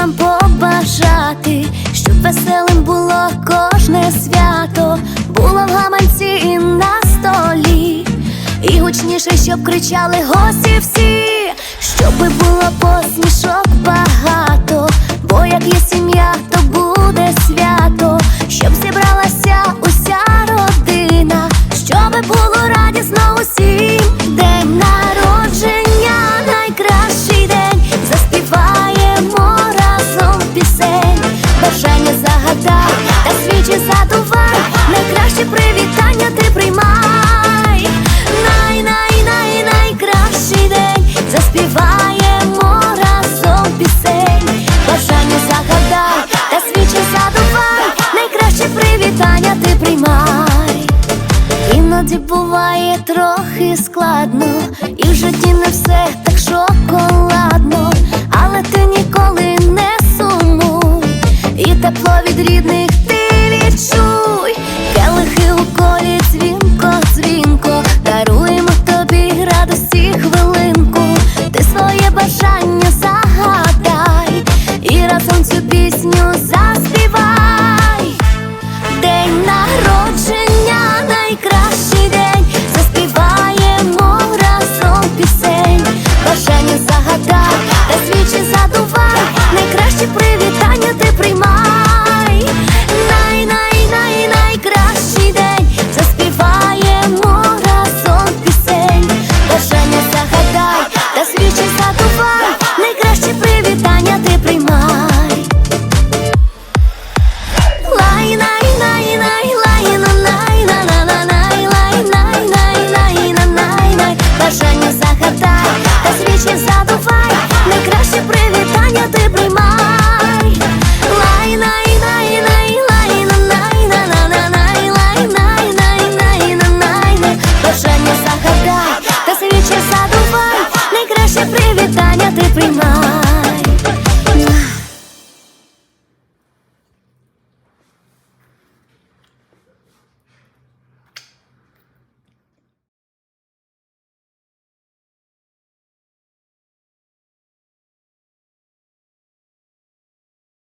вам побажати, щоб веселим було кожне свято, було в гаманці і на столі, і гучніше, щоб кричали гості всі, щоби було посмішок багато, бо як є сім'я, то буде свято, щоб зібралася уся родина, щоби було радісно усім. День народження — найкращий день, заспіваємо разом пісень, бажання загадай та свічі задувай, найкраще привітання ти приймай. Найкращий день, заспіваємо разом пісень, бажання загадай та свічі задувай, найкраще привітання ти приймай. Іноді буває трохи складно, і в житті не все так шоколадно, але ти ніколи не